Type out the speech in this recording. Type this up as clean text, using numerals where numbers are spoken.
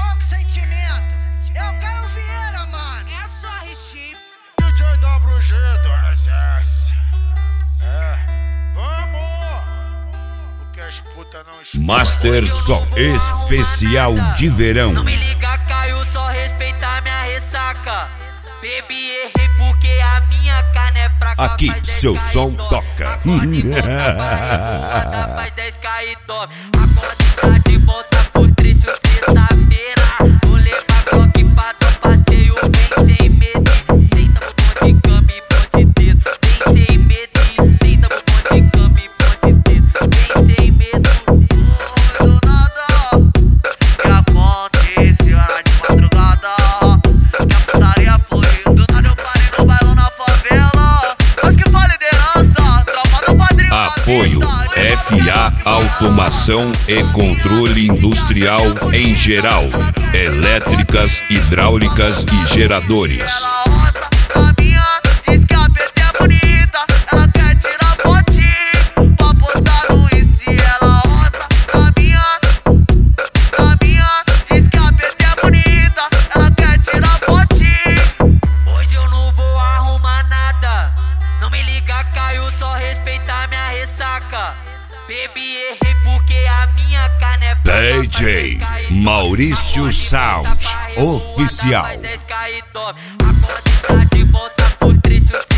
pouco sentimento. É o Caio Vieira, mano. É só hit. DJ WG do SS. Vamos! Porque as putas não escutam. Master Som especial de verão. Não me liga, Caio, só respeitar minha ressaca. Bebi, errei porque a minha carne é fraca. Aqui seu som toca. Faz 10k e tome. Acorda de volta pro trecho sexta-feira. Vou levar Glock pra dar passeio, vem sem medo. Senta no bonde de cama e ponte dedo. Vem sem medo, senta no bonde de cama e ponte dedo. Vem sem medo, do nada. Que aconteceu era de madrugada. Que a putaria foi do nada, eu parei no bailão na favela. Mas que fala liderança, tropa do padrinho. Apoio FA Automação e Controle Industrial em geral, elétricas, hidráulicas e geradores. Ela roça a minha, diz que a PT é bonita. Ela quer tirar fotinho pra postar no IC. Ela roça a minha, diz que a PT é bonita. Ela quer tirar fotinho. Hoje eu não vou arrumar nada. Não me liga, Caio, só respeitar minha ressaca. Bebi, errei porque a minha carne é fraca. DJ Maurício Sound Oficial. Faz 10k e tome. Acorda de volta pro trecho